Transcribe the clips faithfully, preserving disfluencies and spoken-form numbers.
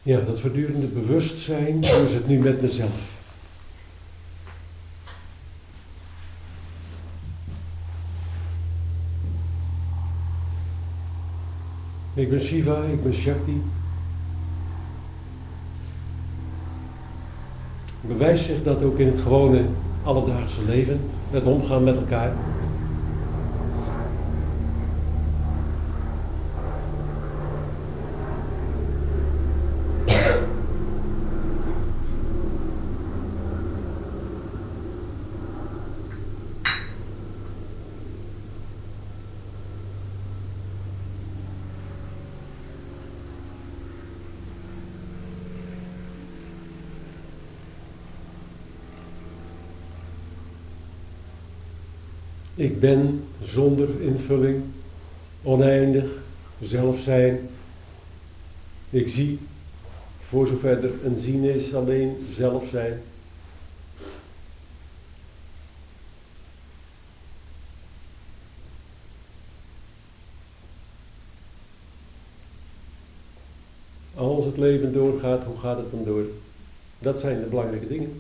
Ja, dat voortdurende bewustzijn, hoe is het nu met mezelf? Ik ben Shiva, ik ben Shakti. Bewijst zich dat ook in het gewone alledaagse leven, het omgaan met elkaar. Ik ben zonder invulling, oneindig, zelf zijn. Ik zie, voor zover er een zien is, alleen zelf zijn. Als het leven doorgaat, hoe gaat het dan door? Dat zijn de belangrijke dingen.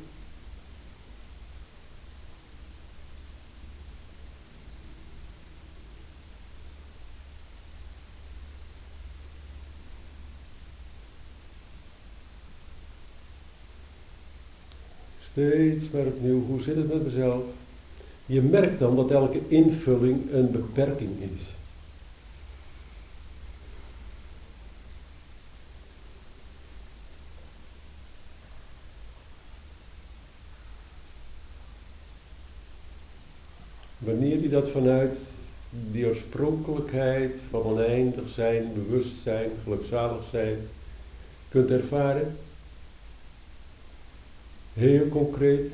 Steeds maar opnieuw, hoe zit het met mezelf? Je merkt dan dat elke invulling een beperking is. Wanneer je dat vanuit die oorspronkelijkheid van oneindig zijn, bewustzijn, gelukzalig zijn, kunt ervaren, heel concreet,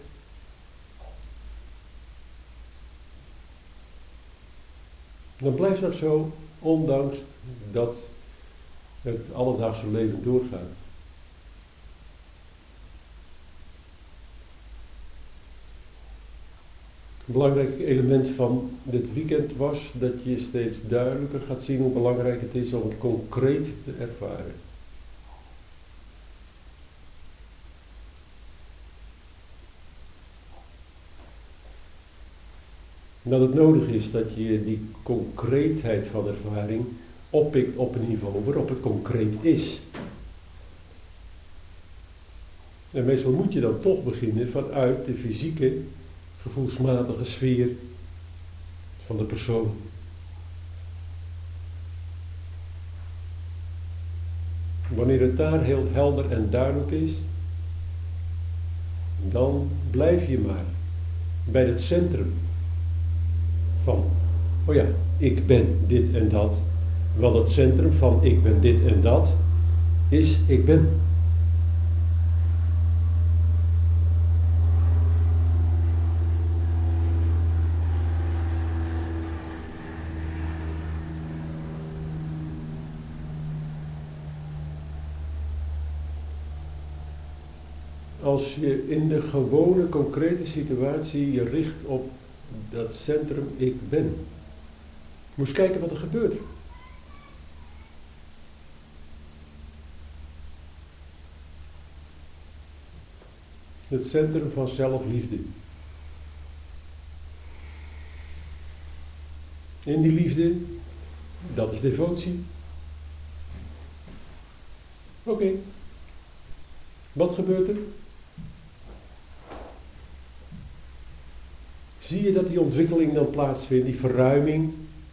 dan blijft dat zo, ondanks dat het alledaagse leven doorgaat. Een belangrijk element van dit weekend was dat je steeds duidelijker gaat zien hoe belangrijk het is om het concreet te ervaren. Dat het nodig is dat je die concreetheid van ervaring oppikt op een niveau waarop het concreet is. En meestal moet je dan toch beginnen vanuit de fysieke, gevoelsmatige sfeer van de persoon. Wanneer het daar heel helder en duidelijk is, dan blijf je maar bij het centrum van, oh ja, ik ben dit en dat. Want het centrum van ik ben dit en dat is ik ben. Als je in de gewone, concrete situatie je richt op dat centrum ik ben. Moet eens kijken wat er gebeurt. Het centrum van zelfliefde. In die liefde, dat is devotie. Oké. Okay. Wat gebeurt er? Zie je dat die ontwikkeling dan plaatsvindt, die verruiming?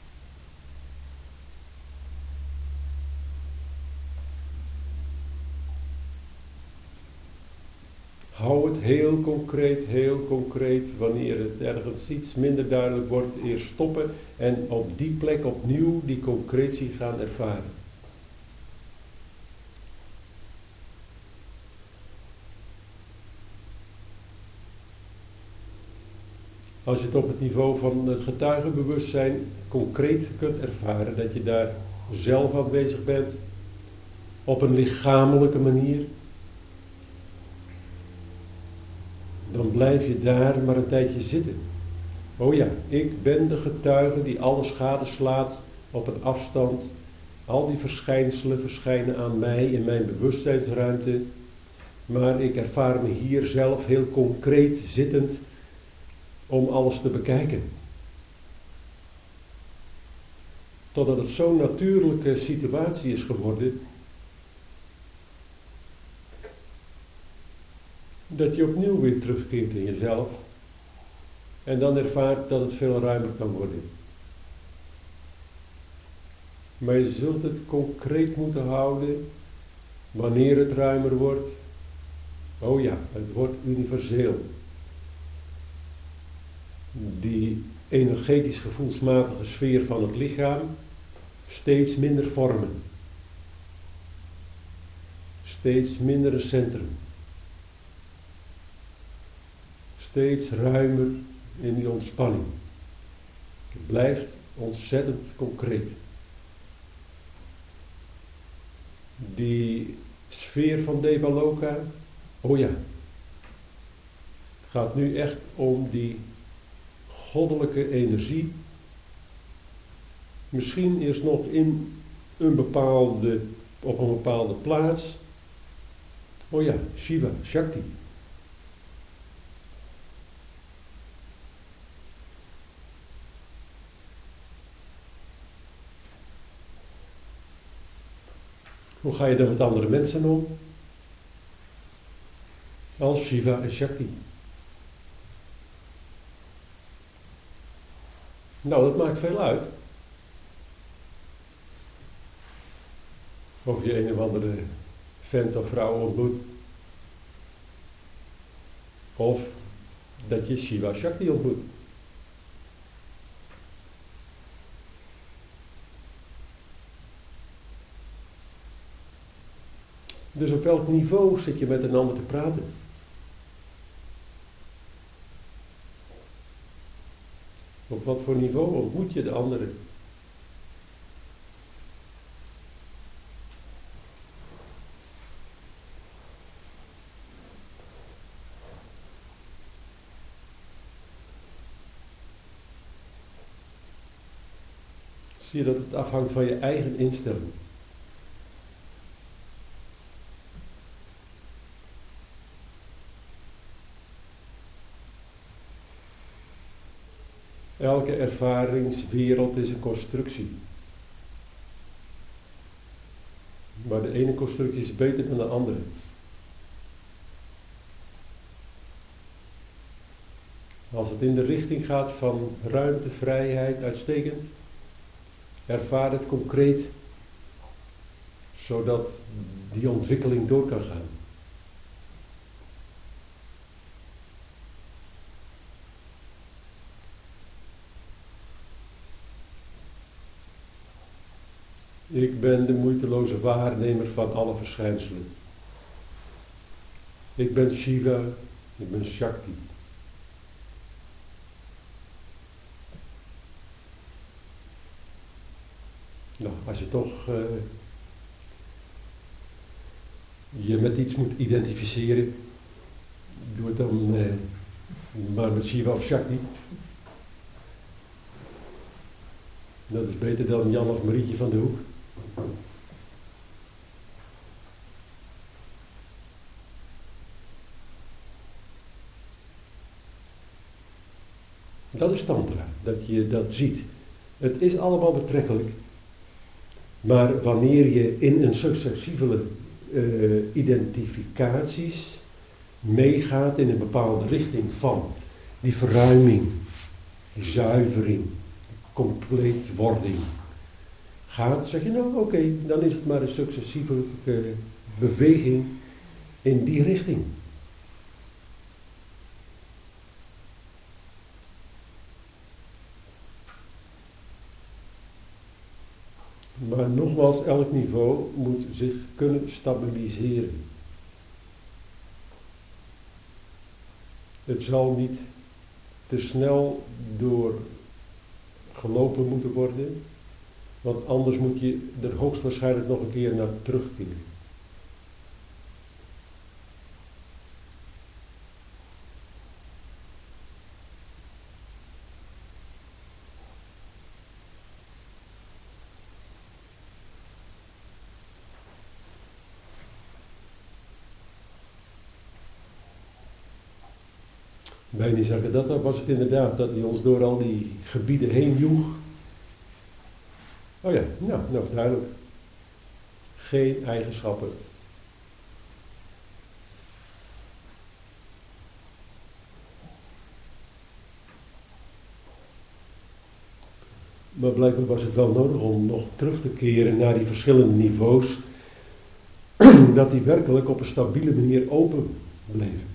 Hou het heel concreet, heel concreet. Wanneer het ergens iets minder duidelijk wordt, eerst stoppen en op die plek opnieuw die concretie gaan ervaren. Als je het op het niveau van het getuigenbewustzijn concreet kunt ervaren, dat je daar zelf aanwezig bent, op een lichamelijke manier, dan blijf je daar maar een tijdje zitten. Oh ja, ik ben de getuige die alles gadeslaat op een afstand Al die verschijnselen verschijnen aan mij in mijn bewustzijnsruimte, maar ik ervaar me hier zelf heel concreet zittend om alles te bekijken. Totdat het zo'n natuurlijke situatie is geworden, dat je opnieuw weer terugkeert in jezelf en dan ervaart dat het veel ruimer kan worden. Maar je zult het concreet moeten houden wanneer het ruimer wordt. Oh ja, het wordt universeel. Die energetisch gevoelsmatige sfeer van het lichaam steeds minder vormen. Steeds minder een centrum. Steeds ruimer in die ontspanning. Het blijft ontzettend concreet. Die sfeer van Devaloka, oh ja, het gaat nu echt om die goddelijke energie. Misschien eerst nog in een bepaalde, op een bepaalde plaats. Oh ja, Shiva, Shakti. Hoe ga je dan met andere mensen om? Als Shiva en Shakti. Nou, dat maakt veel uit. Of je een of andere vent of vrouw ontmoet. Of dat je Shiva Shakti ontmoet. Dus op welk niveau zit je met een ander te praten? Op wat voor niveau ontmoet je de anderen? Zie je dat het afhangt van je eigen instelling. Elke ervaringswereld is een constructie. Maar de ene constructie is beter dan de andere. Als het in de richting gaat van ruimte, vrijheid, uitstekend, ervaar het concreet, zodat die ontwikkeling door kan gaan. Ik ben de moeiteloze waarnemer van alle verschijnselen. Ik ben Shiva, ik ben Shakti. Nou, als je toch uh, je met iets moet identificeren, doe het dan uh, maar met Shiva of Shakti. Dat is beter dan Jan of Marietje van de Hoek. Dat is tantra, dat je dat ziet. Het is allemaal betrekkelijk. Maar wanneer je in een successievele uh, identificaties meegaat in een bepaalde richting van die verruiming, die zuivering, die compleetwording gaat, zeg je nou oké, okay, dan is het maar een successieve uh, beweging in die richting. Maar nogmaals, elk niveau moet zich kunnen stabiliseren. Het zal niet te snel door gelopen moeten worden, want anders moet je er hoogstwaarschijnlijk nog een keer naar terugkeren. Bij Nisargadatta was het inderdaad dat hij ons door al die gebieden heen joeg. Oh ja, nou, nou duidelijk. Geen eigenschappen. Maar blijkbaar was het wel nodig om nog terug te keren naar die verschillende niveaus, dat die werkelijk op een stabiele manier open bleven.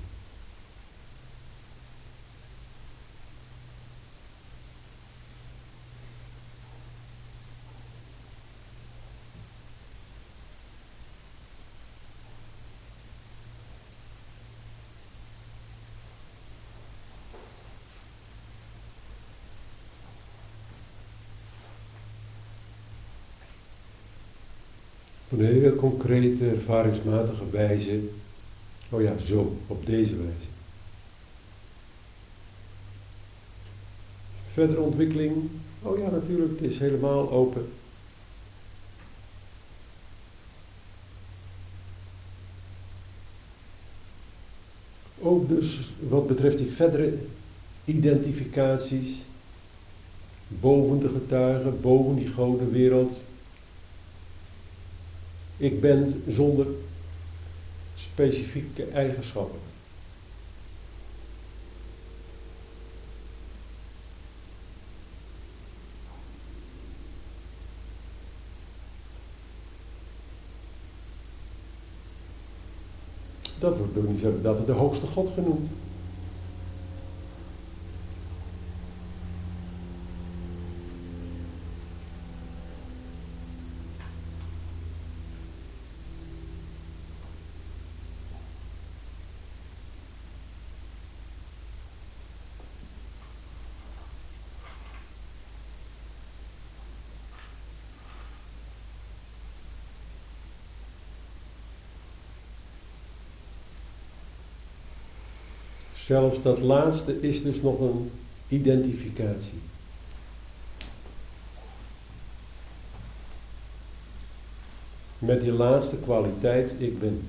Op een hele concrete, ervaringsmatige wijze. Oh ja, zo, op deze wijze. Verdere ontwikkeling. Oh ja, natuurlijk, het is helemaal open. Ook dus wat betreft die verdere identificaties. Boven de getuigen, boven die godenwereld. Ik ben zonder specifieke eigenschappen. Dat wordt door Nisargadatta de hoogste God genoemd. Zelfs dat laatste is dus nog een identificatie. Met die laatste kwaliteit, ik ben.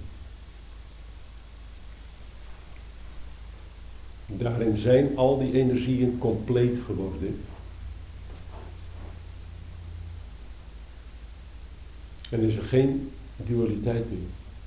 Daarin zijn al die energieën compleet geworden. En is er geen dualiteit meer.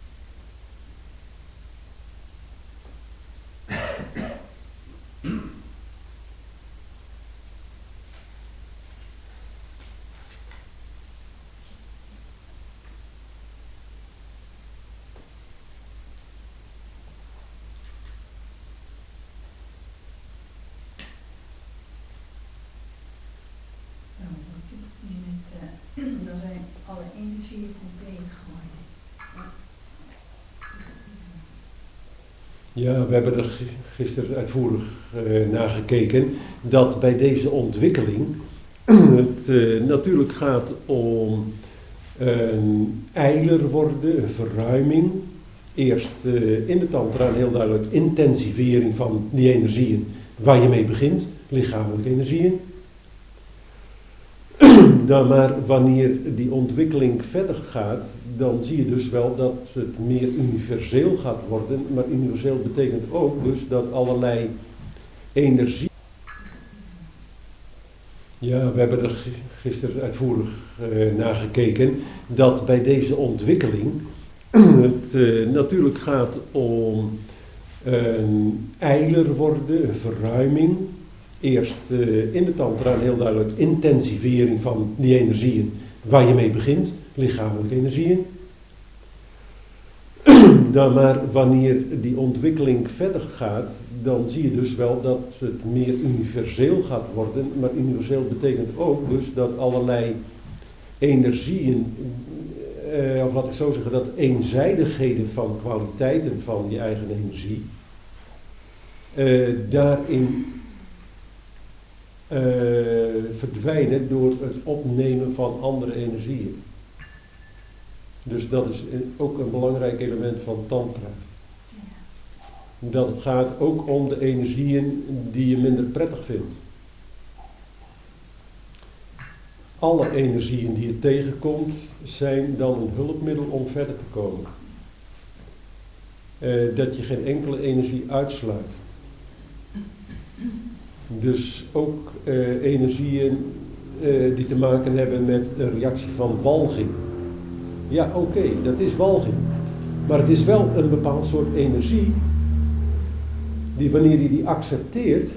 Dan zijn alle energieën compleet geworden. Ja, we hebben er gisteren uitvoerig uh, naar gekeken dat bij deze ontwikkeling het uh, natuurlijk gaat om een eiler worden, een verruiming. Eerst uh, in de tantra een heel duidelijk intensivering van die energieën waar je mee begint, lichamelijke energieën. Nou, maar wanneer die ontwikkeling verder gaat, dan zie je dus wel dat het meer universeel gaat worden. Maar universeel betekent ook dus dat allerlei energie... Ja, we hebben er gisteren uitvoerig uh, naar gekeken dat bij deze ontwikkeling het uh, natuurlijk gaat om een eiler worden, een verruiming. Eerst uh, in de tantra een heel duidelijk intensivering van die energieën waar je mee begint, lichamelijke energieën. Nou, maar wanneer die ontwikkeling verder gaat, dan zie je dus wel dat het meer universeel gaat worden. Maar universeel betekent ook dus dat allerlei energieën, uh, of laat ik zo zeggen, dat eenzijdigheden van kwaliteiten van je eigen energie, uh, daarin Uh, verdwijnen door het opnemen van andere energieën. Dus dat is ook een belangrijk element van tantra. Ja. Dat het gaat ook om de energieën die je minder prettig vindt. Alle energieën die je tegenkomt zijn dan een hulpmiddel om verder te komen. Uh, dat je geen enkele energie uitsluit. Dus ook uh, energieën uh, die te maken hebben met een reactie van walging. Ja, oké, okay, dat is walging. Maar het is wel een bepaald soort energie die, wanneer je die accepteert,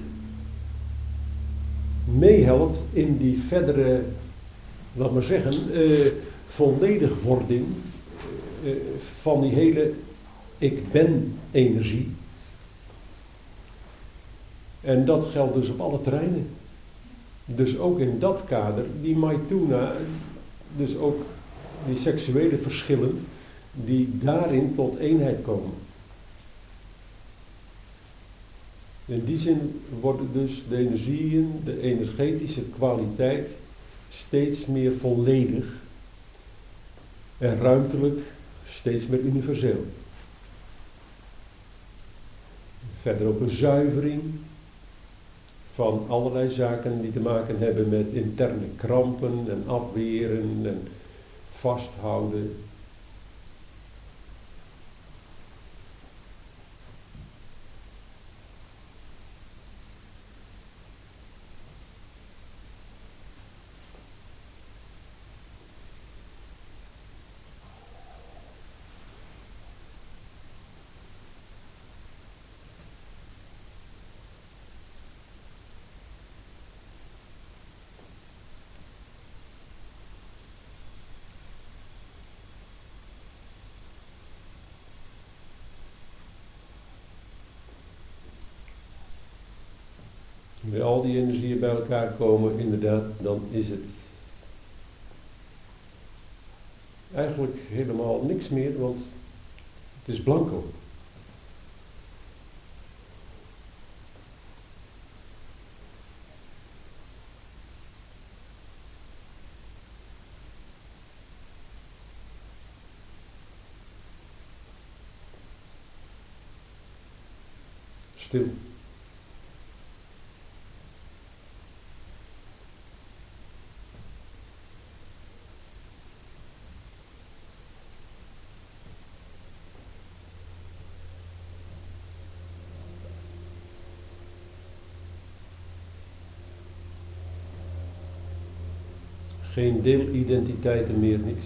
meehelpt in die verdere, laat maar zeggen, uh, volledigwording uh, van die hele ik ben energie. En dat geldt dus op alle terreinen. Dus ook in dat kader, die Maituna, dus ook die seksuele verschillen, die daarin tot eenheid komen. In die zin worden dus de energieën, de energetische kwaliteit, steeds meer volledig en ruimtelijk steeds meer universeel. Verder ook een zuivering van allerlei zaken die te maken hebben met interne krampen en afweren en vasthouden. Bij al die energieën bij elkaar komen, inderdaad, dan is het eigenlijk helemaal niks meer, want het is blanco. Stil. Geen deelidentiteiten meer, niks.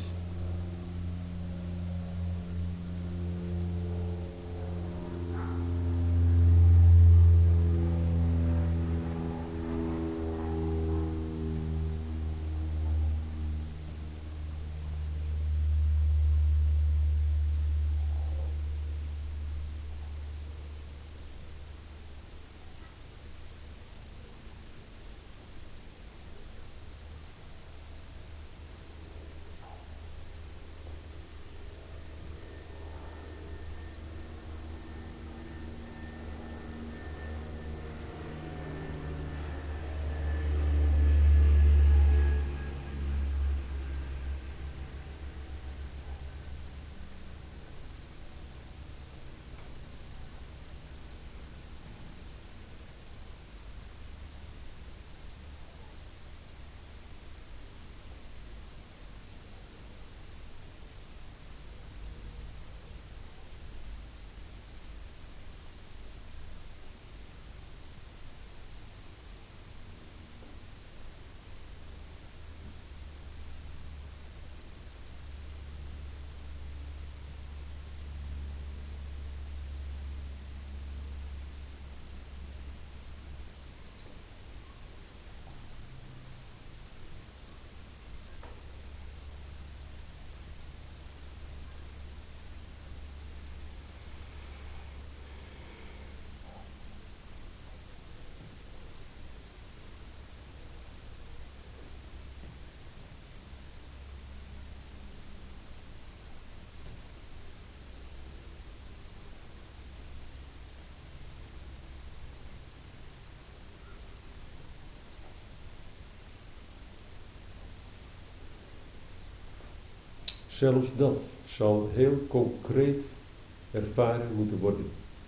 Zelfs dat zal heel concreet ervaren moeten worden.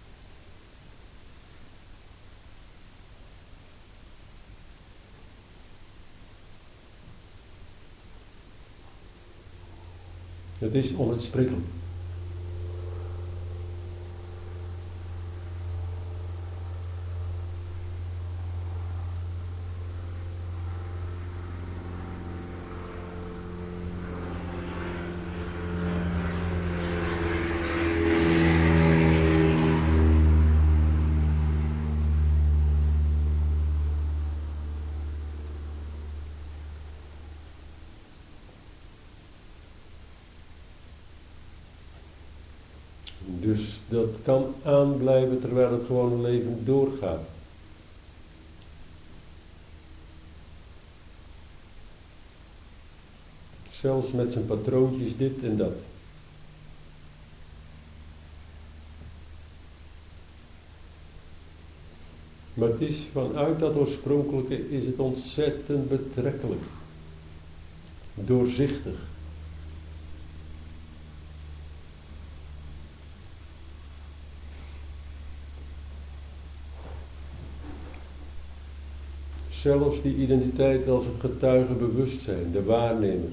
Het is onuitsprekelijk. Dus dat kan aanblijven terwijl het gewone leven doorgaat. Zelfs met zijn patroontjes dit en dat. Maar het is vanuit dat oorspronkelijke is het ontzettend betrekkelijk. Doorzichtig. Zelfs die identiteit als het getuigenbewustzijn, de waarnemer.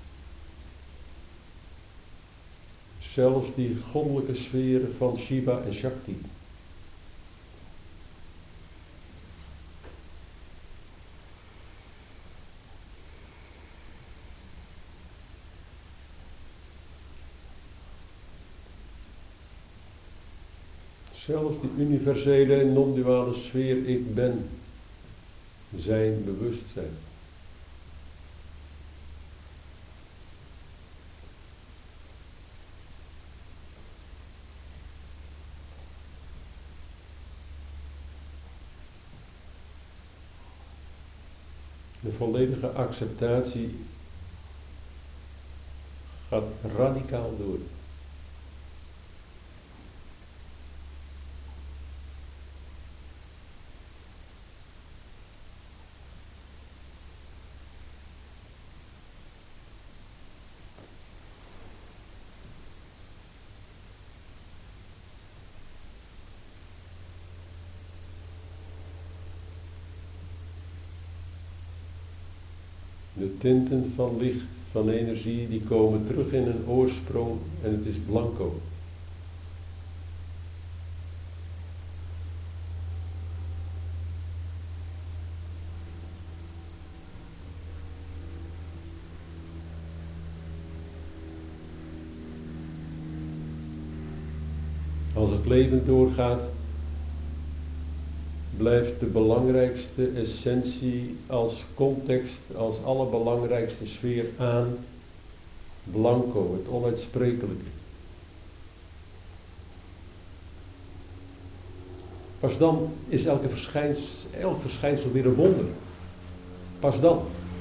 Zelfs die goddelijke sferen van Shiva en Shakti. Zelfs die universele en non-duale sfeer ik ben. Zijn bewustzijn. De volledige acceptatie gaat radicaal door. De tinten van licht, van energie, die komen terug in een oorsprong en het is blanco. Als het leven doorgaat, blijft de belangrijkste essentie als context, als allerbelangrijkste sfeer aan, blanco, het onuitsprekelijke. Pas dan is elke verschijnsel, elk verschijnsel weer een wonder. Pas dan.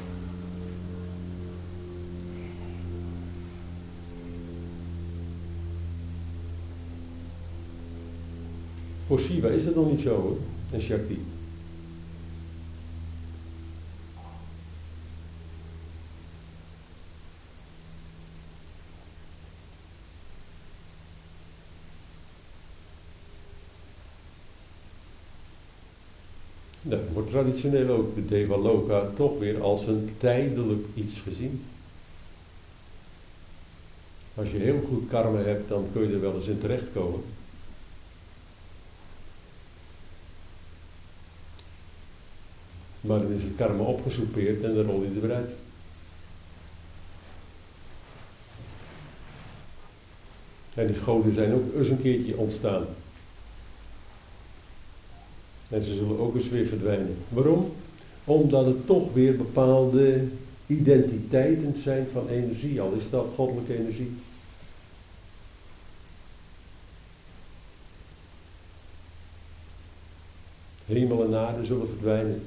Voor Shiva is dat nog niet zo, hoor. En Shakti. Dan wordt traditioneel ook de Devaloka toch weer als een tijdelijk iets gezien. Als je heel goed karma hebt, dan kun je er wel eens in terechtkomen. Maar dan is het karma opgesoupeerd en dan rol je er weer uit. En die goden zijn ook eens een keertje ontstaan. En ze zullen ook eens weer verdwijnen. Waarom? Omdat het toch weer bepaalde identiteiten zijn van energie, al is dat goddelijke energie. Hemel en aarde zullen verdwijnen.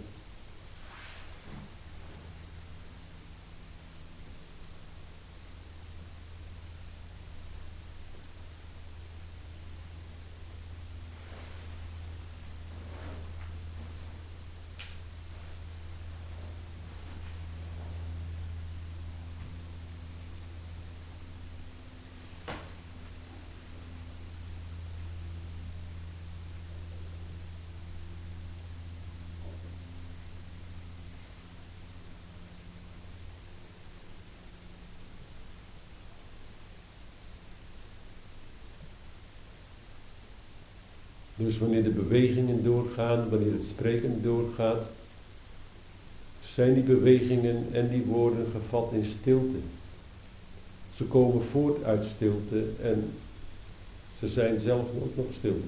Dus wanneer de bewegingen doorgaan, wanneer het spreken doorgaat, zijn die bewegingen en die woorden gevat in stilte. Ze komen voort uit stilte en ze zijn zelf ook nog stilte.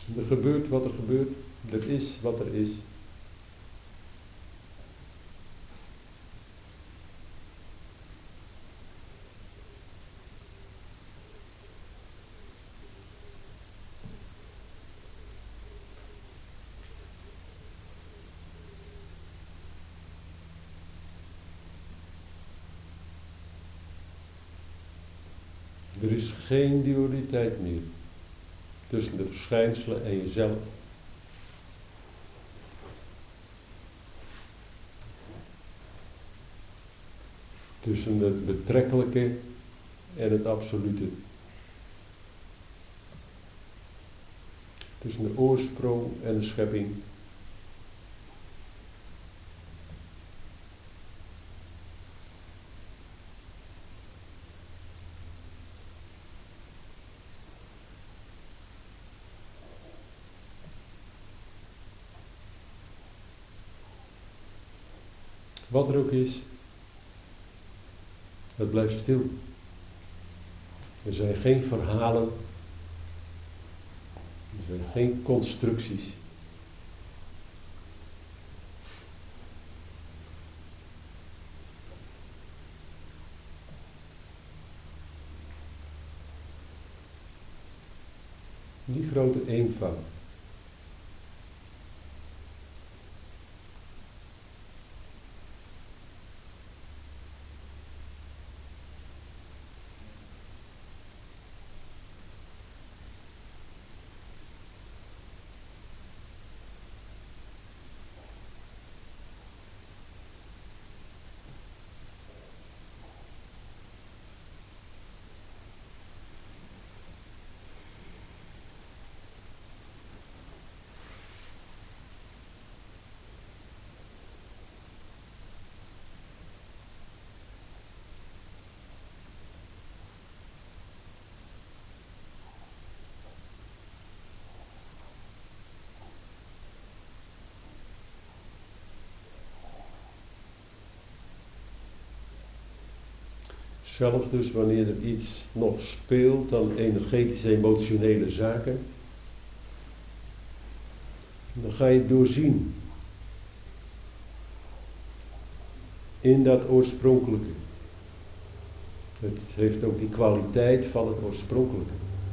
Er gebeurt wat er gebeurt. Er is wat er is. Er is geen dualiteit meer tussen de verschijnselen en jezelf. Tussen het betrekkelijke en het absolute. Tussen de oorsprong en de schepping. Wat er ook is, het blijft stil. Er zijn geen verhalen, er zijn geen constructies. Die grote eenvoud. Zelfs dus wanneer er iets nog speelt aan energetische, emotionele zaken, dan ga je het doorzien in dat oorspronkelijke. Het heeft ook die kwaliteit van het oorspronkelijke.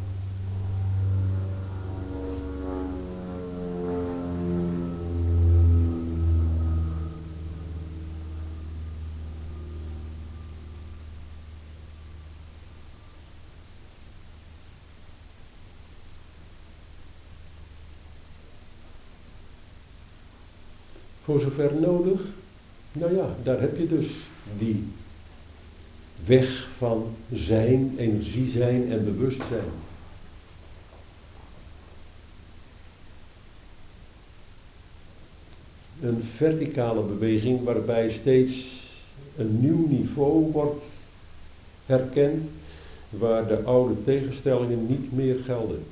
Voor zover nodig, nou ja, daar heb je dus die weg van zijn, energie zijn en bewustzijn. Een verticale beweging waarbij steeds een nieuw niveau wordt herkend, waar de oude tegenstellingen niet meer gelden.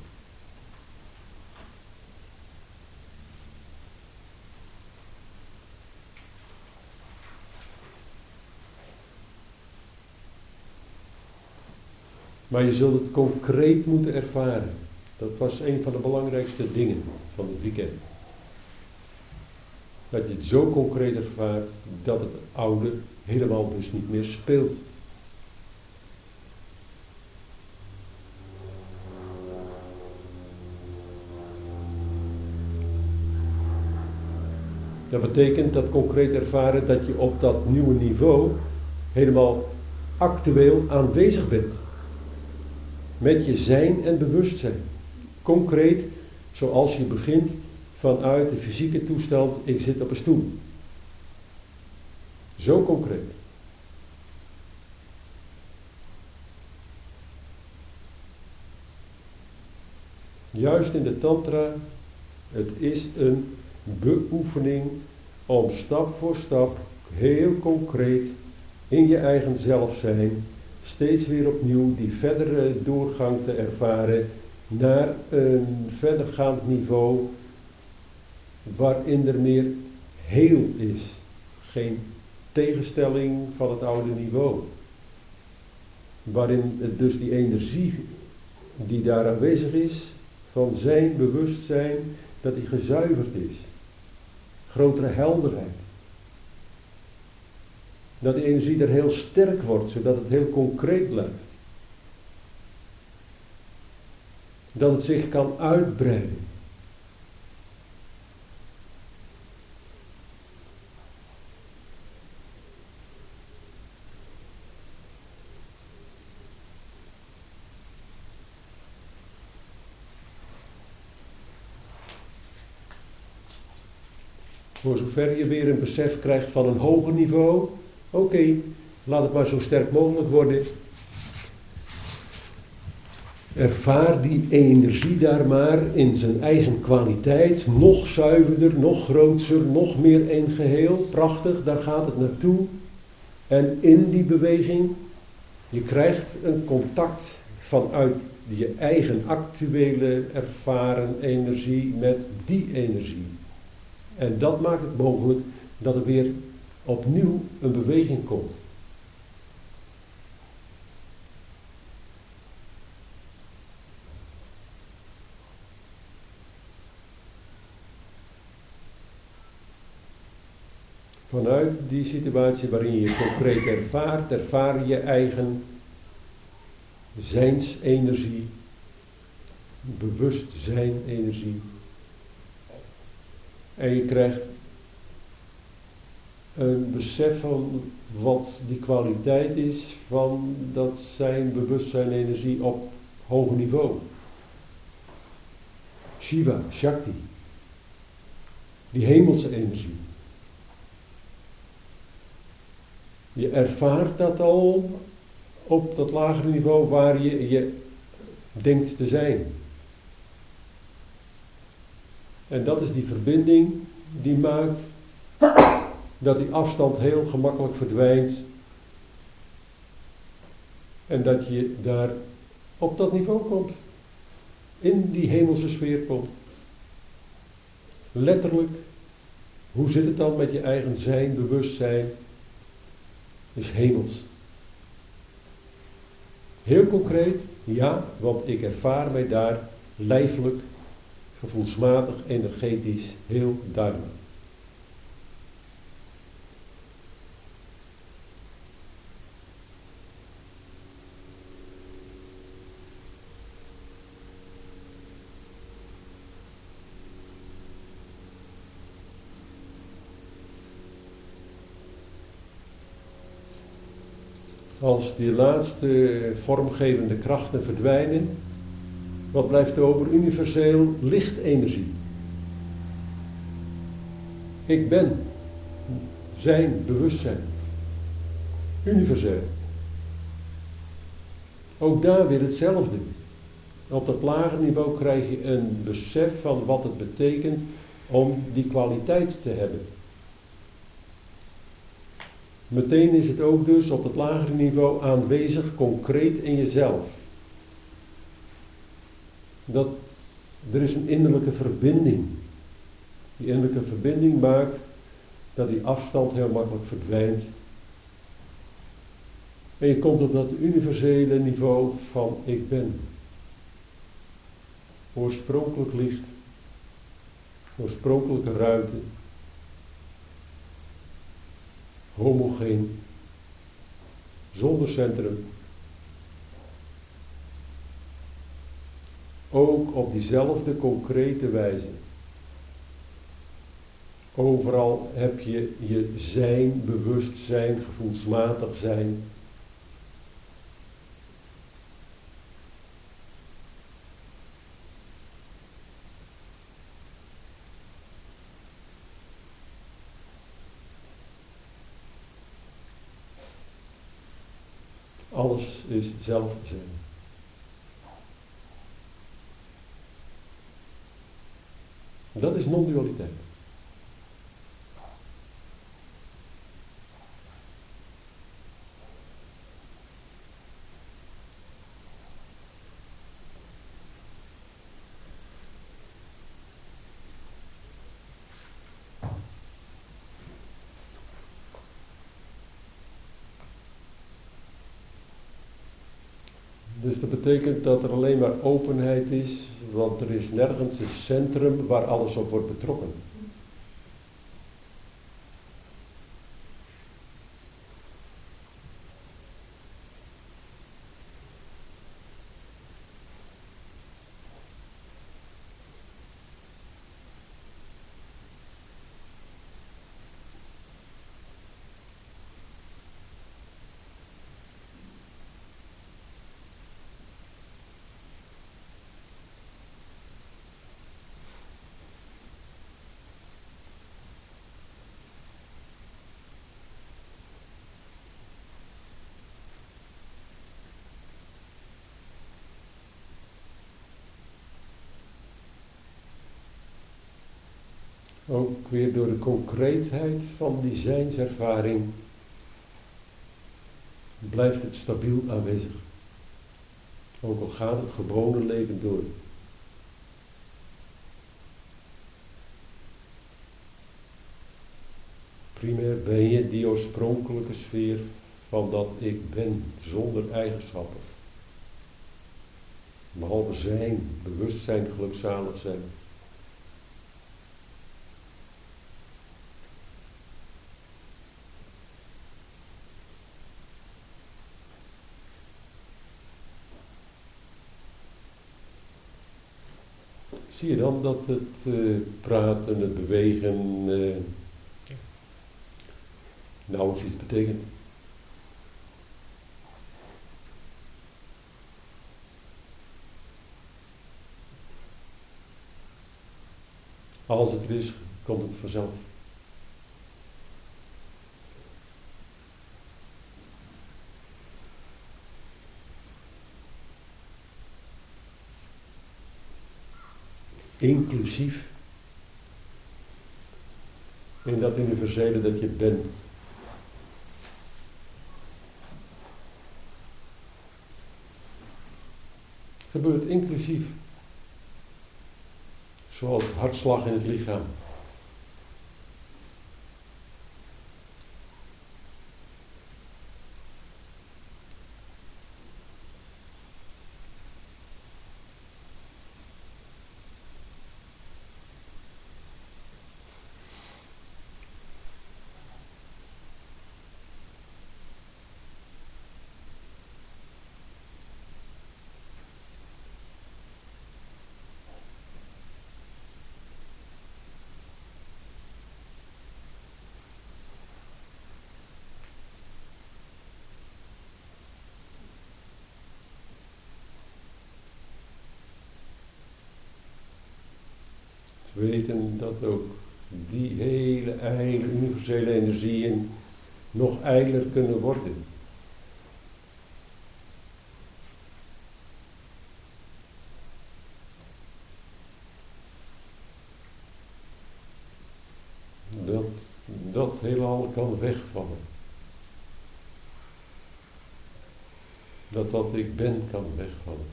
Maar je zult het concreet moeten ervaren. Dat was een van de belangrijkste dingen van het weekend. Dat je het zo concreet ervaart dat het oude helemaal dus niet meer speelt. Dat betekent dat concreet ervaren dat je op dat nieuwe niveau helemaal actueel aanwezig bent. Met je zijn en bewustzijn. Concreet, zoals je begint vanuit de fysieke toestand, ik zit op een stoel. Zo concreet. Juist in de tantra, het is een beoefening om stap voor stap, heel concreet, in je eigen zelf zijn, steeds weer opnieuw die verdere doorgang te ervaren naar een verdergaand niveau waarin er meer heel is. Geen tegenstelling van het oude niveau. Waarin dus die energie die daar aanwezig is, van zijn bewustzijn, dat die gezuiverd is. Grotere helderheid. Dat die energie er heel sterk wordt, zodat het heel concreet blijft. Dat het zich kan uitbreiden. Voor zover je weer een besef krijgt van een hoger niveau, oké, okay, laat het maar zo sterk mogelijk worden. Ervaar die energie daar maar in zijn eigen kwaliteit, nog zuiverder, nog groter, nog meer één geheel. Prachtig, daar gaat het naartoe. En in die beweging, je krijgt een contact vanuit je eigen actuele ervaren energie met die energie. En dat maakt het mogelijk dat er weer opnieuw een beweging komt. Vanuit die situatie waarin je concreet ervaart, ervaar je je eigen zijnsenergie, bewustzijn-energie. En je krijgt een besef van wat die kwaliteit is van dat zijn bewustzijn-energie op hoog niveau. Shiva, Shakti. Die hemelse energie. Je ervaart dat al op dat lagere niveau waar je je denkt te zijn. En dat is die verbinding die maakt dat die afstand heel gemakkelijk verdwijnt. En dat je daar op dat niveau komt. In die hemelse sfeer komt. Letterlijk, hoe zit het dan met je eigen zijn, bewustzijn? Is hemels. Heel concreet, ja, want ik ervaar mij daar lijfelijk, gevoelsmatig, energetisch heel duidelijk. Als die laatste vormgevende krachten verdwijnen, wat blijft er over? Universeel lichtenergie. Ik ben, zijn, bewustzijn. Universeel. Ook daar weer hetzelfde. Op dat lage niveau krijg je een besef van wat het betekent om die kwaliteit te hebben. Meteen is het ook dus op het lagere niveau aanwezig, concreet in jezelf. Dat, er is een innerlijke verbinding. Die innerlijke verbinding maakt dat die afstand heel makkelijk verdwijnt. En je komt op dat universele niveau van ik ben. Oorspronkelijk licht. Oorspronkelijke ruimte. Homogeen, zonder centrum. Ook op diezelfde concrete wijze. Overal heb je je zijn, bewustzijn, gevoelsmatig zijn. Alles is zelf zijn. Dat is non-dualiteit. Dus dat betekent dat er alleen maar openheid is want er is nergens een centrum waar alles op wordt betrokken. Ook weer door de concreetheid van die zijnservaring blijft het stabiel aanwezig. Ook al gaat het gewone leven door. Primair ben je die oorspronkelijke sfeer van dat ik ben, zonder eigenschappen. Behalve zijn, bewustzijn, gelukzalig zijn. Zie je dan dat het uh, praten, het bewegen uh, nauwelijks iets betekent? Als het er is, komt het vanzelf. Inclusief in dat universele dat je bent. Het gebeurt inclusief. Zoals hartslag in het lichaam. Weten dat ook die hele ijle, universele energieën nog ijler kunnen worden. Dat dat heelal kan wegvallen. Dat dat ik ben kan wegvallen.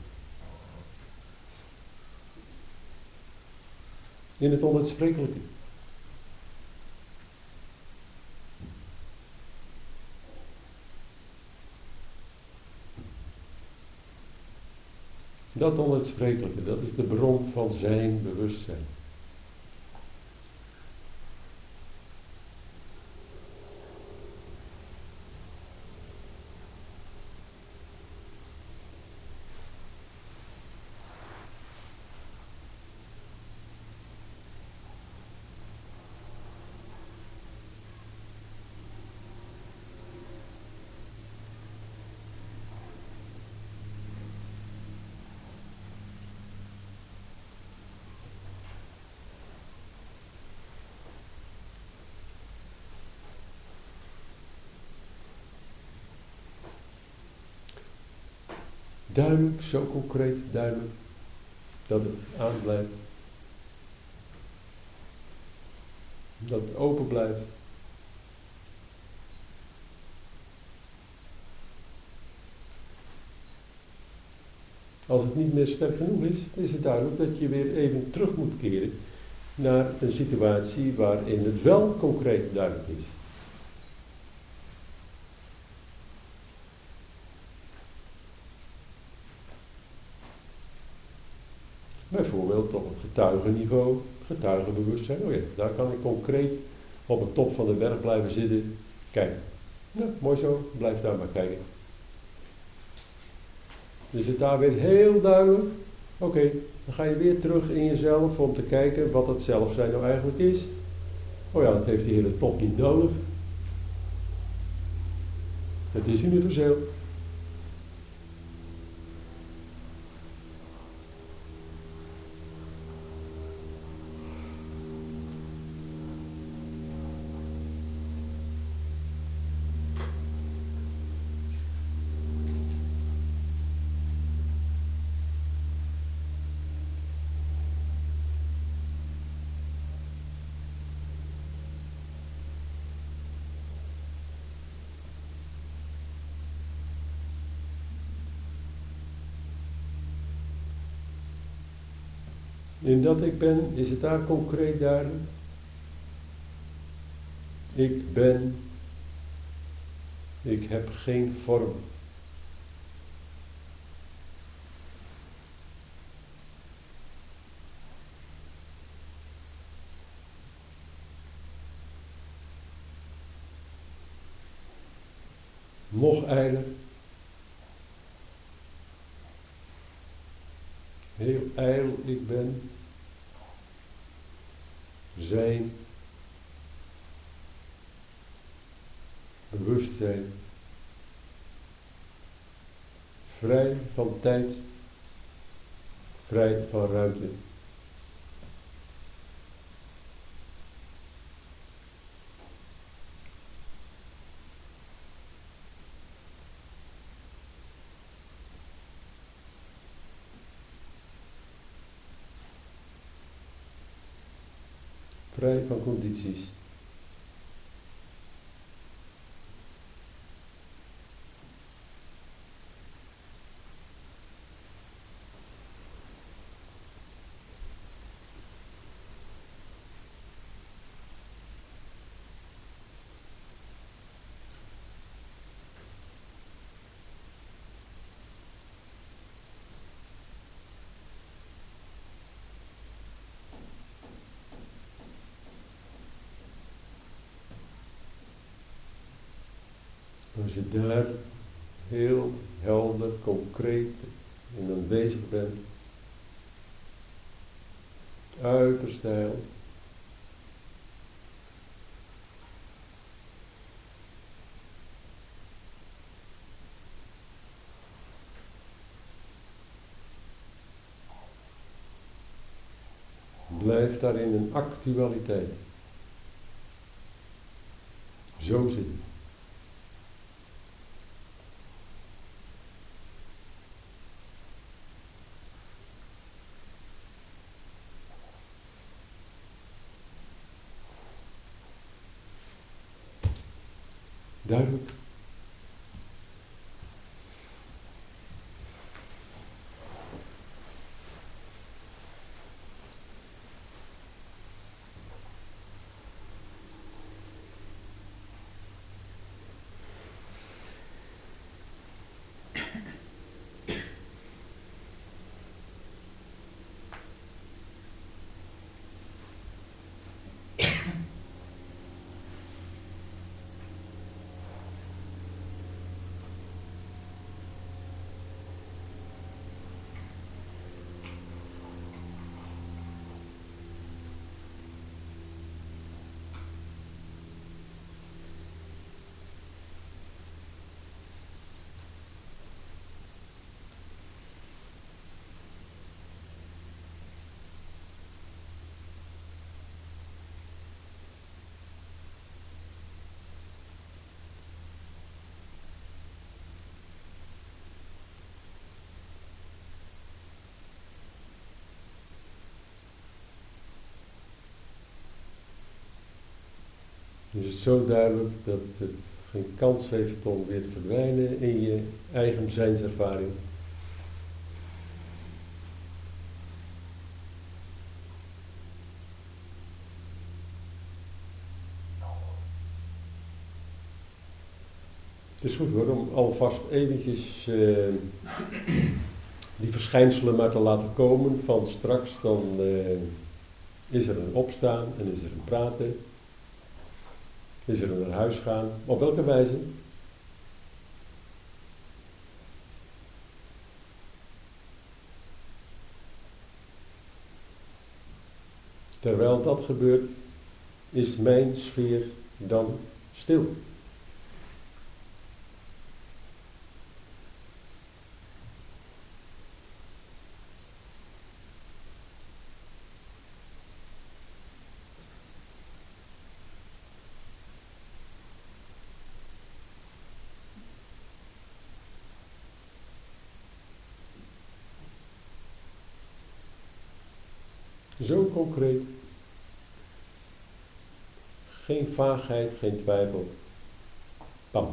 In het onuitsprekelijke. Dat onuitsprekelijke, dat is de bron van zijn bewustzijn. Duidelijk, zo concreet, duidelijk, dat het aanblijft. Dat het open blijft. Als het niet meer sterk genoeg is, dan is het duidelijk dat je weer even terug moet keren naar een situatie waarin het wel concreet duidelijk is. Bijvoorbeeld op het getuigenniveau, getuigenbewustzijn. Oh ja, daar kan ik concreet op de top van de berg blijven zitten, kijken. Nou, mooi zo, blijf daar maar kijken. Is het daar weer heel duidelijk? Oké, okay, dan ga je weer terug in jezelf om te kijken wat het zelf zijn nou eigenlijk is. Oh ja, dat heeft die hele top niet nodig. Het is universeel. In dat ik ben, is het daar concreet duidelijk? Ik ben, ik heb geen vorm. Nog ijler. Heel ijl ik ben. Zijn. Bewustzijn. Vrij van tijd. Vrij van ruimte. Vrij van condities. Als je daar heel helder, concreet in aanwezig bent, uiterst heil, blijf daar in een actualiteit. Zo zitten. Duidelijk. Dus het is zo duidelijk dat het geen kans heeft om weer te verdwijnen in je eigen zijnservaring. Het is goed hoor, om alvast eventjes uh, die verschijnselen maar te laten komen van straks dan uh, is er een opstaan en is er een praten, is er een naar huis gaan. Op welke wijze? Terwijl dat gebeurt, is mijn sfeer dan stil. Zo concreet. Geen vaagheid, geen twijfel. Pam.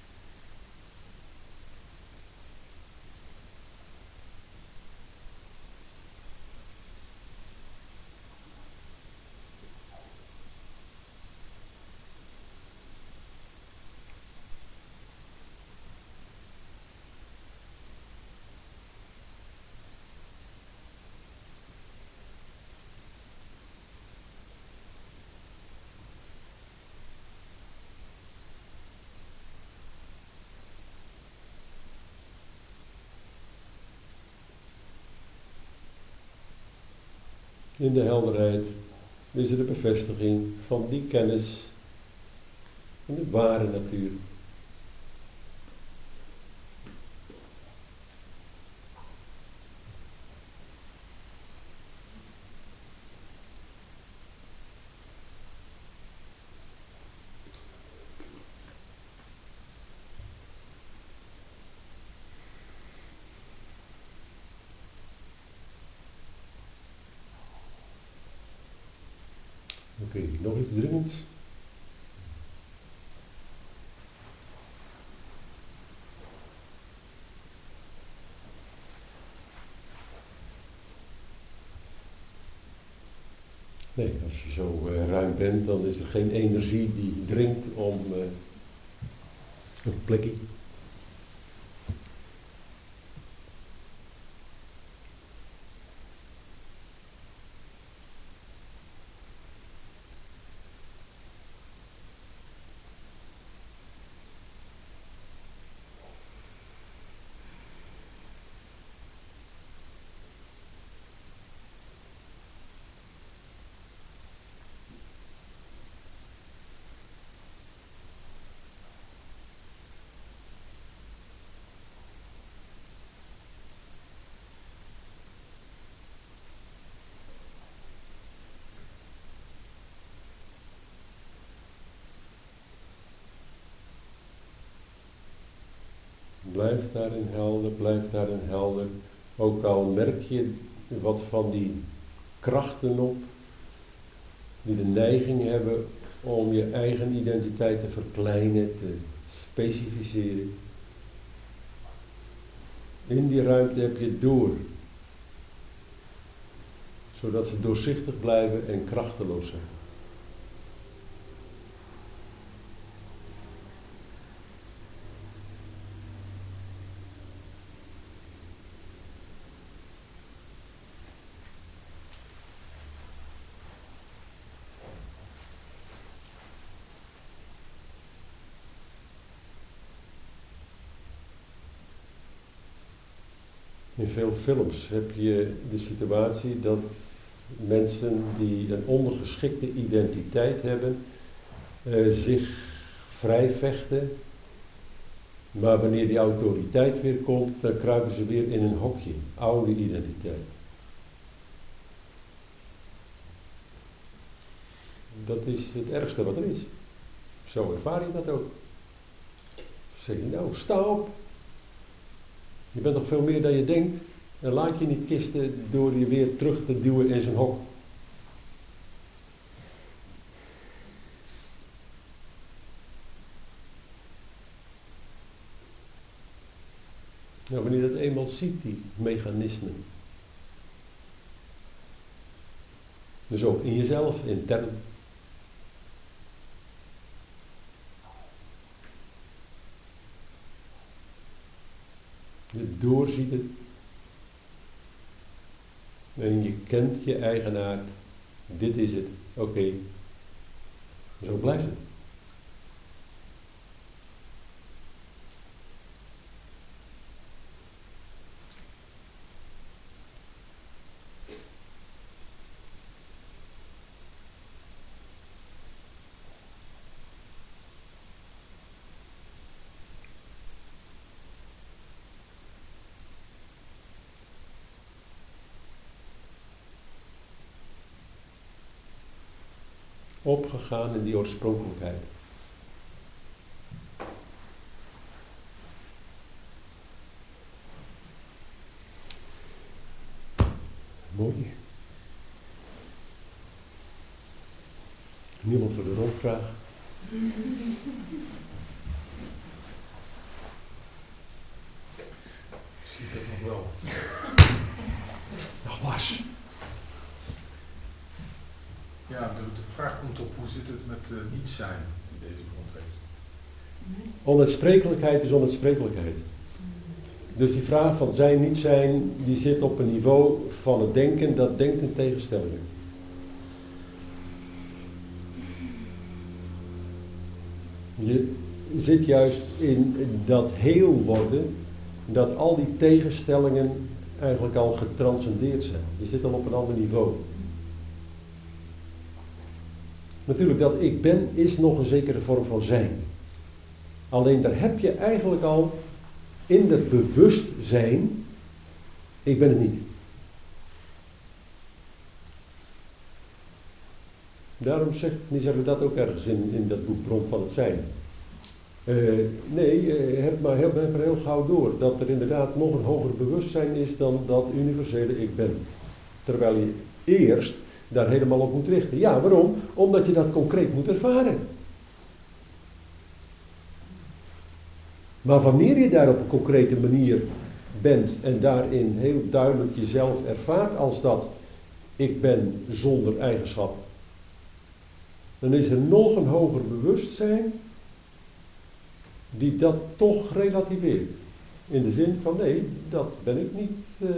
In de helderheid is er de bevestiging van die kennis van de ware natuur. Oké, okay, nog iets dringends? Nee, als je zo uh, ruim bent, dan is er geen energie die dringt om uh, een plekje. Blijf daarin helder, blijf daarin helder. Ook al merk je wat van die krachten op, die de neiging hebben om je eigen identiteit te verkleinen, te specificeren. In die ruimte heb je het door, zodat ze doorzichtig blijven en krachteloos zijn. In veel films heb je de situatie dat mensen die een ondergeschikte identiteit hebben, uh, zich vrij vechten, maar wanneer die autoriteit weer komt, dan kruipen ze weer in een hokje, oude identiteit. Dat is het ergste wat er is. Zo ervaar je dat ook. Zeg je nou, sta op. Je bent nog veel meer dan je denkt. En laat je niet kisten door je weer terug te duwen in zijn hok. Nou, wanneer je dat eenmaal ziet, die mechanismen. Dus ook in jezelf, intern. Je doorziet het. En je kent je eigenaar. Dit is het. Oké. Okay. Zo blijft het. Opgegaan in die oorspronkelijkheid. Mooi. Niemand voor de rondvraag. Ik zie dat nog wel. Nog Lars. Ja, de, de vraag komt op, hoe zit het met uh, niet zijn in deze grondtekst? Onuitsprekelijkheid is onuitsprekelijkheid. Dus die vraag van zijn, niet zijn, die zit op een niveau van het denken, dat denkt in tegenstellingen. Je zit juist in dat heel worden, dat al die tegenstellingen eigenlijk al getranscendeerd zijn. Je zit al op een ander niveau. Natuurlijk, dat ik ben is nog een zekere vorm van zijn. Alleen daar heb je eigenlijk al in het bewustzijn, ik ben het niet. Daarom zegt Nizar dat ook ergens in, in dat boek Bron van het Zijn. Uh, nee, uh, heb maar heel, heb er heel gauw door dat er inderdaad nog een hoger bewustzijn is dan dat universele ik ben. Terwijl je eerst daar helemaal op moet richten. Ja, waarom? Omdat je dat concreet moet ervaren. Maar wanneer je daar op een concrete manier bent en daarin heel duidelijk jezelf ervaart als dat ik ben zonder eigenschap, dan is er nog een hoger bewustzijn die dat toch relativeert. In de zin van nee, dat ben ik niet uh,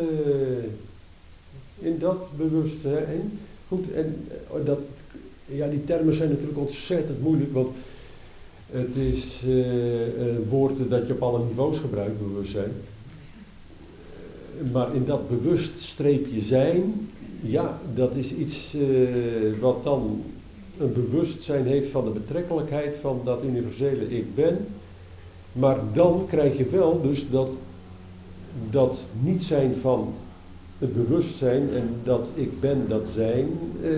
in dat bewustzijn. Goed, en uh, dat, ja, die termen zijn natuurlijk ontzettend moeilijk, want het is uh, een woord dat je op alle niveaus gebruikt, bewustzijn. Uh, maar in dat bewust streepje zijn, ja, dat is iets uh, wat dan een bewustzijn heeft van de betrekkelijkheid van dat universele ik ben. Maar dan krijg je wel dus dat, dat niet zijn van het bewustzijn en dat ik ben, dat zijn. Uh,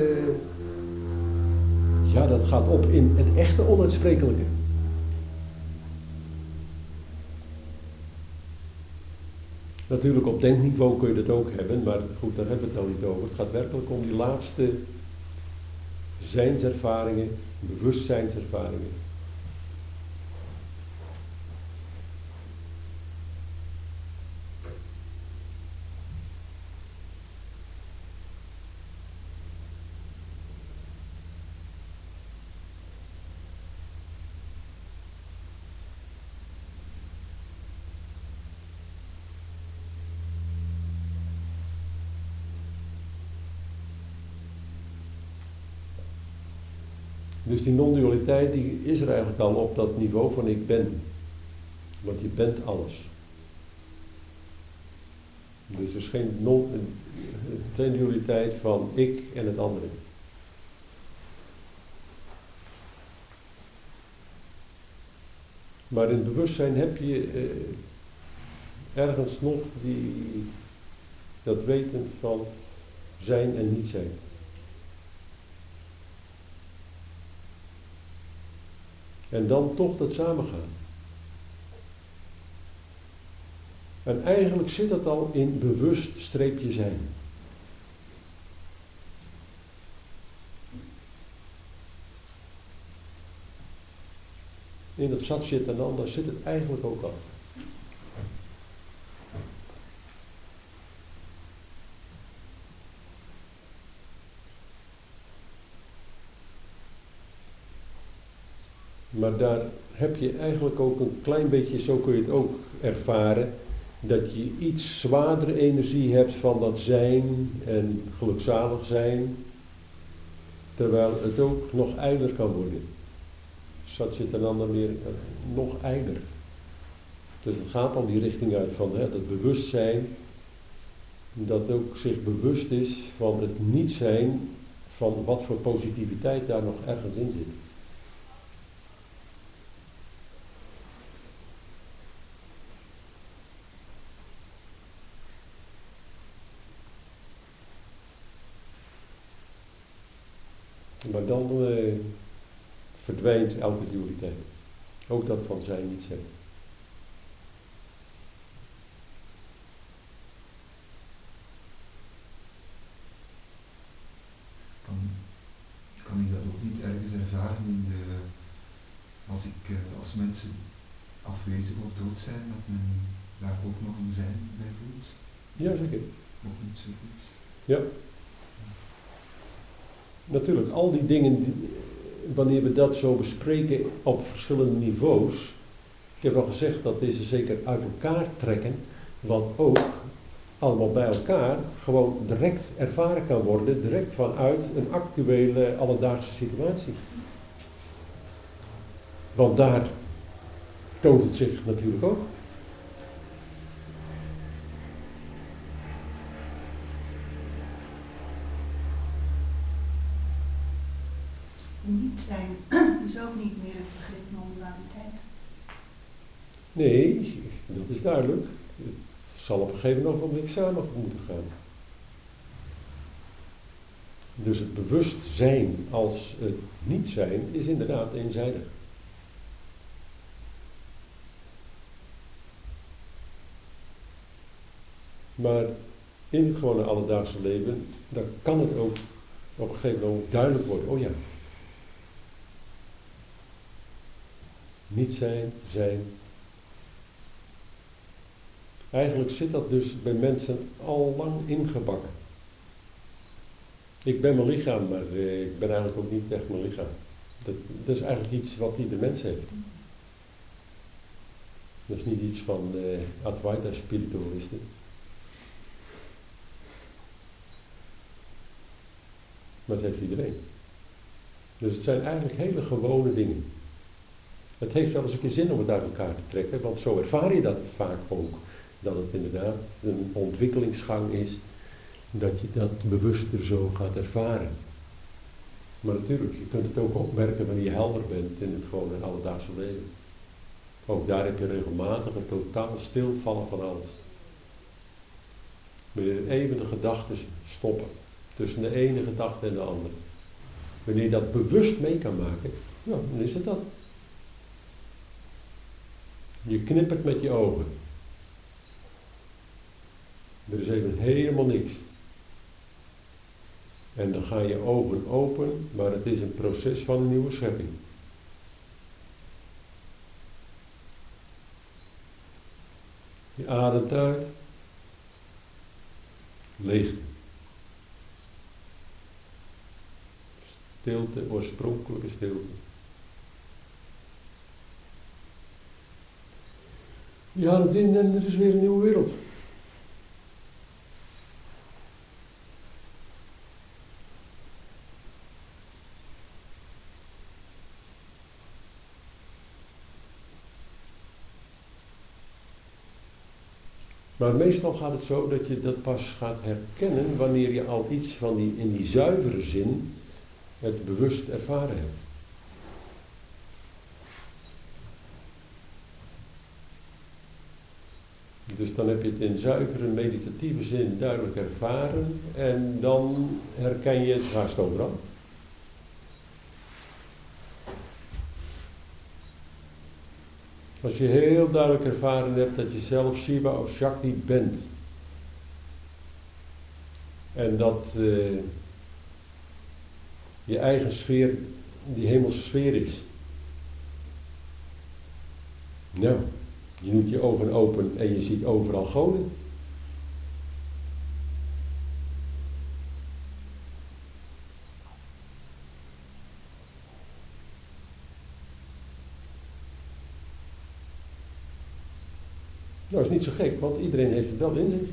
ja, dat gaat op in het echte onuitsprekelijke. Natuurlijk op denkniveau kun je dat ook hebben, maar goed, daar hebben we het nou niet over. Het gaat werkelijk om die laatste zijnservaringen, bewustzijnservaringen. Dus die non-dualiteit die is er eigenlijk al op dat niveau van ik ben. Want je bent alles. Dus er is geen, non, geen dualiteit van ik en het andere. Maar in het bewustzijn heb je eh, ergens nog die, dat weten van zijn en niet zijn. En dan toch dat samengaan. En eigenlijk zit dat al in bewust streepje zijn. In dat Satchit Ananda zit het eigenlijk ook al. Maar daar heb je eigenlijk ook een klein beetje, zo kun je het ook ervaren, dat je iets zwaardere energie hebt van dat zijn en gelukzalig zijn, terwijl het ook nog ijler kan worden. Satchitananda meer uh, nog ijler. Dus het gaat al die richting uit van hè, dat bewustzijn, dat ook zich bewust is van het niet zijn van wat voor positiviteit daar nog ergens in zit. Maar dan eh, verdwijnt elke dualiteit. Ook dat van zijn niet zijn. Kan, kan ik dat ook niet ergens ervaren in de, als ik uh, als mensen afwezig of dood zijn, dat men daar ook nog een zijn bij voelt? Ja, zeker. Ook niet zoiets. Ja. Natuurlijk, al die dingen, die, wanneer we dat zo bespreken op verschillende niveaus, ik heb al gezegd dat deze zeker uit elkaar trekken, wat ook allemaal bij elkaar gewoon direct ervaren kan worden, direct vanuit een actuele alledaagse situatie. Want daar toont het zich natuurlijk ook. Niet zijn is ook niet meer het begrip non-dualiteit. Nee, dat is duidelijk. Het zal op een gegeven moment samen moeten gaan. Dus het bewustzijn als het niet zijn is inderdaad eenzijdig. Maar in het gewone alledaagse leven, dan kan het ook op een gegeven moment duidelijk worden. Oh ja. Niet zijn, zijn. Eigenlijk zit dat dus bij mensen al lang ingebakken. Ik ben mijn lichaam, maar eh, ik ben eigenlijk ook niet echt mijn lichaam. Dat, dat is eigenlijk iets wat ieder mens heeft. Dat is niet iets van eh, Advaita spiritualisten. Maar dat heeft iedereen. Dus het zijn eigenlijk hele gewone dingen. Het heeft wel eens een keer zin om het uit elkaar te trekken, want zo ervaar je dat vaak ook. Dat het inderdaad een ontwikkelingsgang is, dat je dat bewuster zo gaat ervaren. Maar natuurlijk, je kunt het ook opmerken wanneer je helder bent in het gewone alledaagse leven. Ook daar heb je regelmatig een totaal stilvallen van alles. Wanneer even de gedachten stoppen, tussen de ene gedachte en de andere. Wanneer je dat bewust mee kan maken, ja, dan is het dat. Je knippert met je ogen. Er is even helemaal niks. En dan gaan je ogen open, maar het is een proces van een nieuwe schepping. Je ademt uit. Leegte. Stilte, oorspronkelijke stilte. Je ademt in en er is weer een nieuwe wereld. Maar meestal gaat het zo dat je dat pas gaat herkennen wanneer je al iets van die, in die zuivere zin, het bewust ervaren hebt. Dus dan heb je het in zuivere meditatieve zin duidelijk ervaren en dan herken je het haast overal. Als je heel duidelijk ervaren hebt dat je zelf Shiva of Shakti bent. En dat uh, je eigen sfeer die hemelse sfeer is. Nou, je doet je ogen open en je ziet overal goden. Nou, is niet zo gek, want iedereen heeft het wel in zich.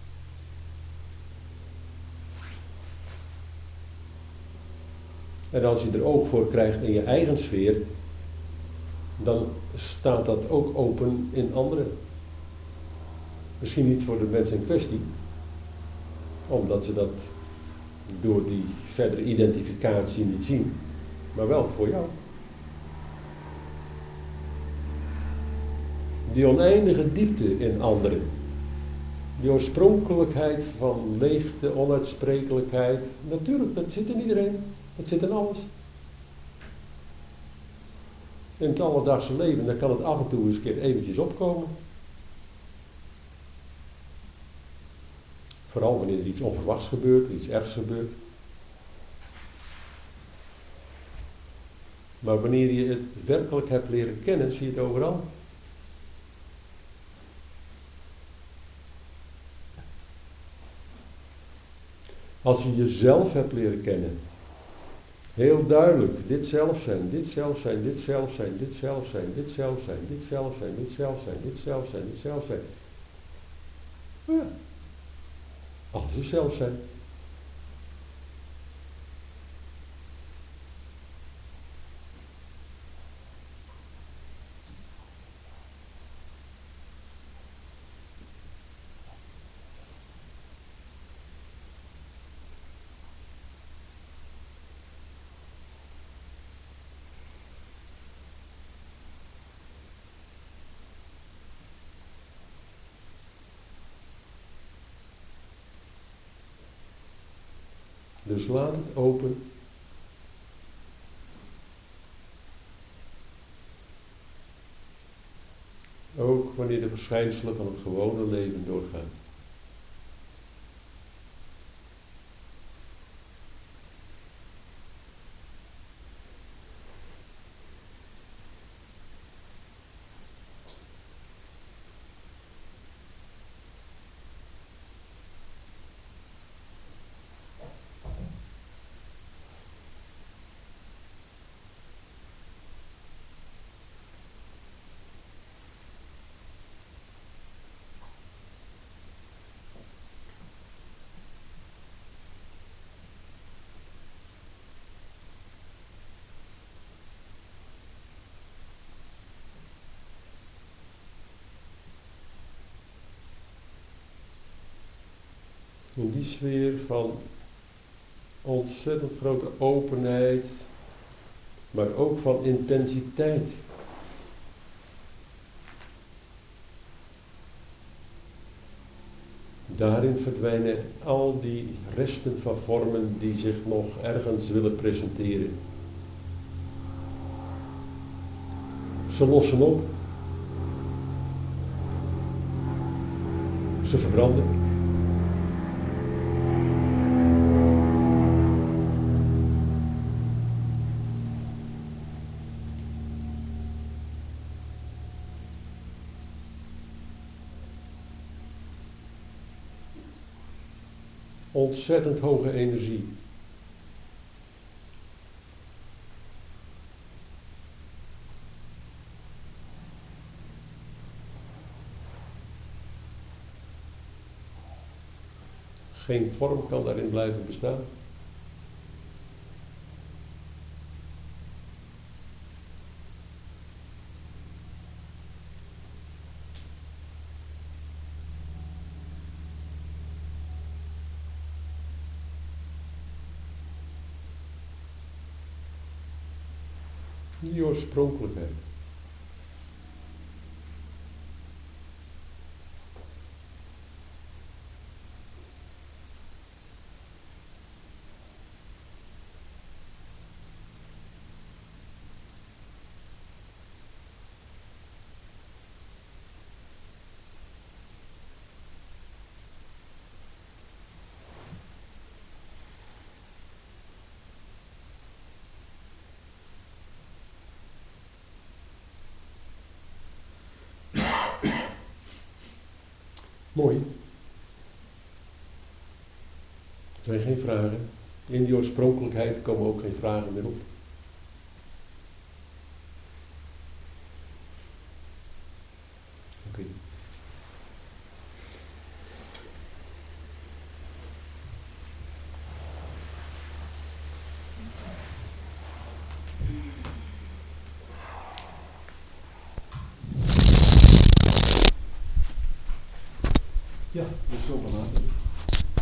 En als je er oog voor krijgt in je eigen sfeer, dan staat dat ook open in anderen. Misschien niet voor de mensen in kwestie, omdat ze dat door die verdere identificatie niet zien, maar wel voor jou. Die oneindige diepte in anderen, die oorspronkelijkheid van leegte, onuitsprekelijkheid, natuurlijk, dat zit in iedereen, dat zit in alles. In het alledaagse leven, dan kan het af en toe eens een keer eventjes opkomen. Vooral wanneer er iets onverwachts gebeurt, iets ergs gebeurt. Maar wanneer je het werkelijk hebt leren kennen, zie je het overal. Als je jezelf hebt leren kennen, heel duidelijk, dit zelf zijn, dit zelf zijn, dit zelf zijn, dit zelf zijn, dit zelf zijn, dit zelf zijn, dit zelf zijn, dit zelf zijn, dit zelf zijn. Ja, alles is zelf zijn. Dus laat het open. Ook wanneer de verschijnselen van het gewone leven doorgaan. In die sfeer van ontzettend grote openheid, maar ook van intensiteit. Daarin verdwijnen al die resten van vormen die zich nog ergens willen presenteren. Ze lossen op. Ze verbranden. Ontzettend hoge energie. Geen vorm kan daarin blijven bestaan. Die oorspronkelijkheid. Mooi. Er zijn geen vragen. In die oorspronkelijkheid komen ook geen vragen meer op. Oké. Okay. Ja, dat is wel belangrijk.